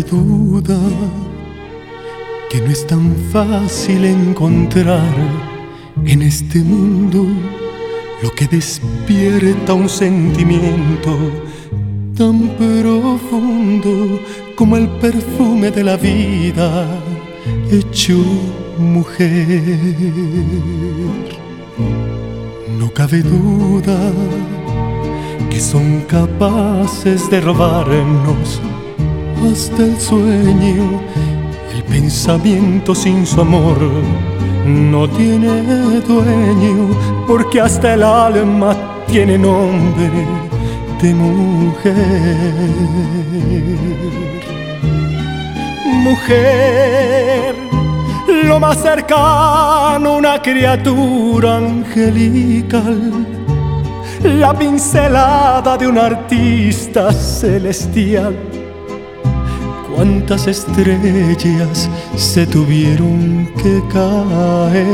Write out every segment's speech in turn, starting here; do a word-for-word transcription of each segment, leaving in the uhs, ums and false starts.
duda que no es tan fácil encontrar en este mundo lo que despierta un sentimiento tan profundo como el perfume de la vida hecho mujer. No cabe duda que son capaces de robarnos hasta el sueño. El pensamiento sin su amor no tiene dueño, porque hasta el alma tiene nombre de mujer. Mujer, lo más cercano a una criatura angelical, la pincelada de un artista celestial. Cuántas estrellas se tuvieron que caer.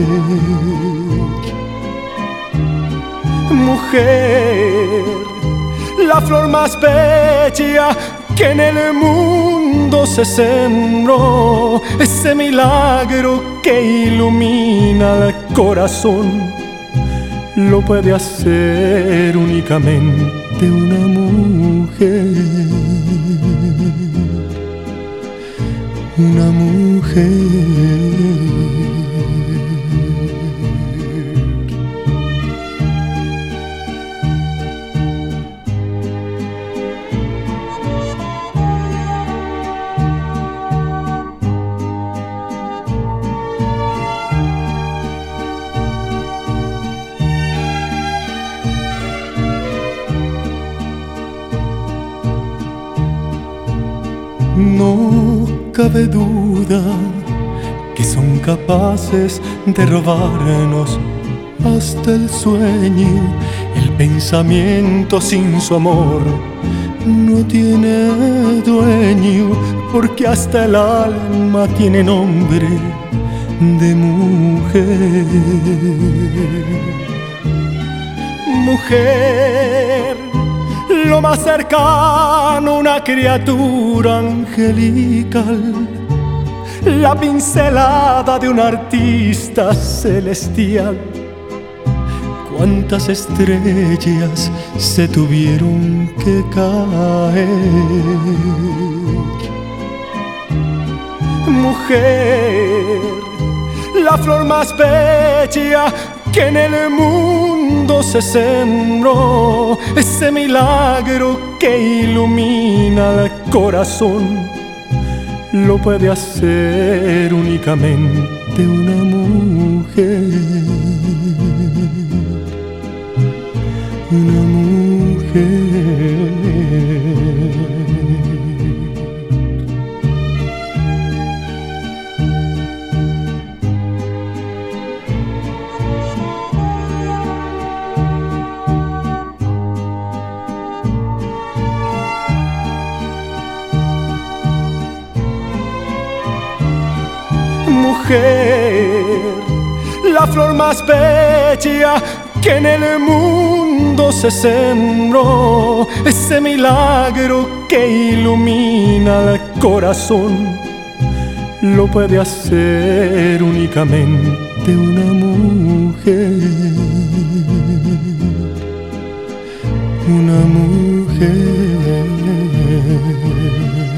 Mujer, la flor más bella que en el mundo se sembró, ese milagro que ilumina el corazón, lo puede hacer únicamente una mujer. Una mujer. No cabe duda que son capaces de robarnos hasta el sueño. El pensamiento sin su amor no tiene dueño, porque hasta el alma tiene nombre de mujer. Mujer, lo más cercano a una criatura angelical, la pincelada de un artista celestial. Cuántas estrellas se tuvieron que caer. Mujer, la flor más bella que en el mundo se sembró, ese milagro que ilumina el corazón, lo puede hacer únicamente una mujer. Una mujer. Mujer, la flor más bella que en el mundo se sembró, ese milagro que ilumina el corazón, lo puede hacer únicamente una mujer. Una mujer.